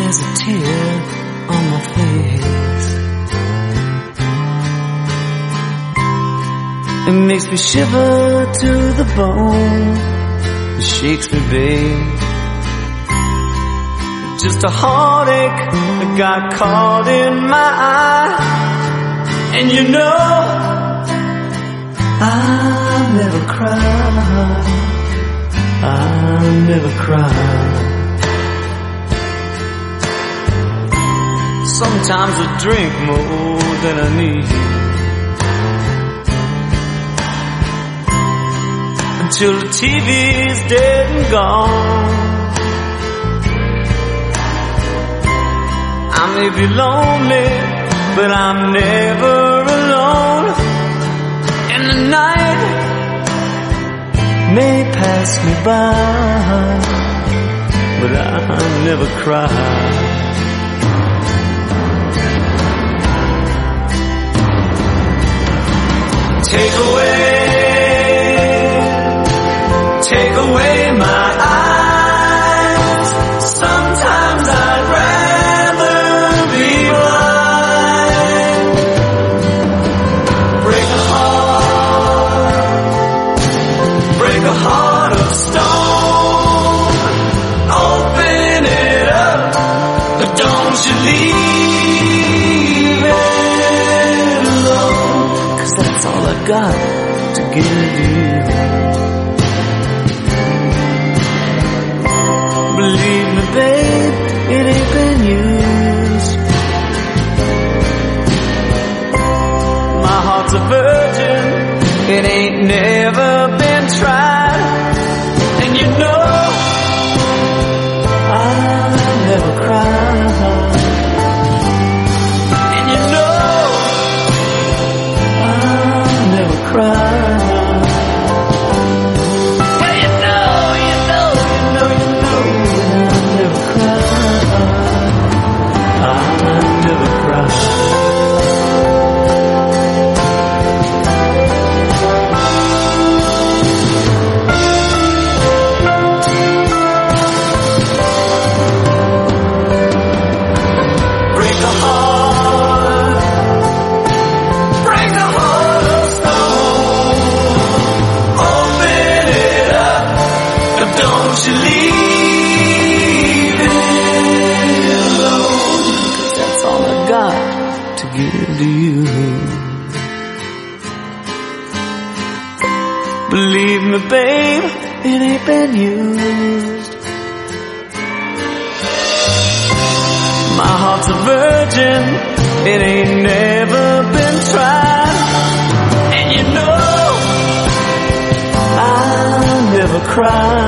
there's a tear on my face. It makes me shiver to the bone. It shakes me, babe. Just a heartache that got caught in my eye. And you know I'll never cry. I'll never cry. Sometimes I drink more than I need, until the TV's dead and gone. I may be lonely, but I'm never alone. And the night may pass me by, but I'll never cry. Take away my eyes. Sometimes I'd rather be blind. Break a heart of stone. Open it up, but don't you leave it alone. 'Cause that's all I got to give you. Believe me, babe, it ain't been used. My heart's a virgin, it ain't never been tried. And you know I'll never cry. And you know I'll never cry. Believe me, babe, it ain't been used. My heart's a virgin, it ain't never been tried. And you know I'll never cry.